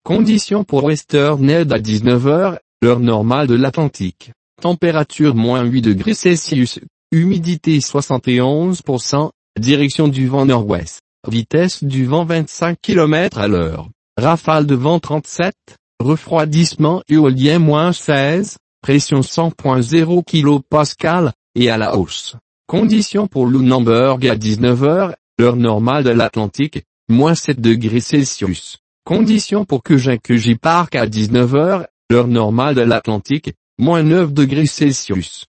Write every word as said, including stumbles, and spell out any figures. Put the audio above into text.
Conditions pour Western Head à dix-neuf heures, l'heure normale de l'Atlantique. Température moins huit degrés Celsius, humidité soixante et onze pour cent, direction du vent nord-ouest, vitesse du vent vingt-cinq kilomètres à l'heure, rafale de vent trente-sept, refroidissement éolien moins seize, pression cent virgule zéro kilopascal, et à la hausse. Conditions pour Lunenburg à dix-neuf heures, l'heure normale de l'Atlantique, moins sept degrés Celsius. Conditions pour Keujinger Park à dix-neuf heures, l'heure normale de l'Atlantique, moins neuf degrés Celsius.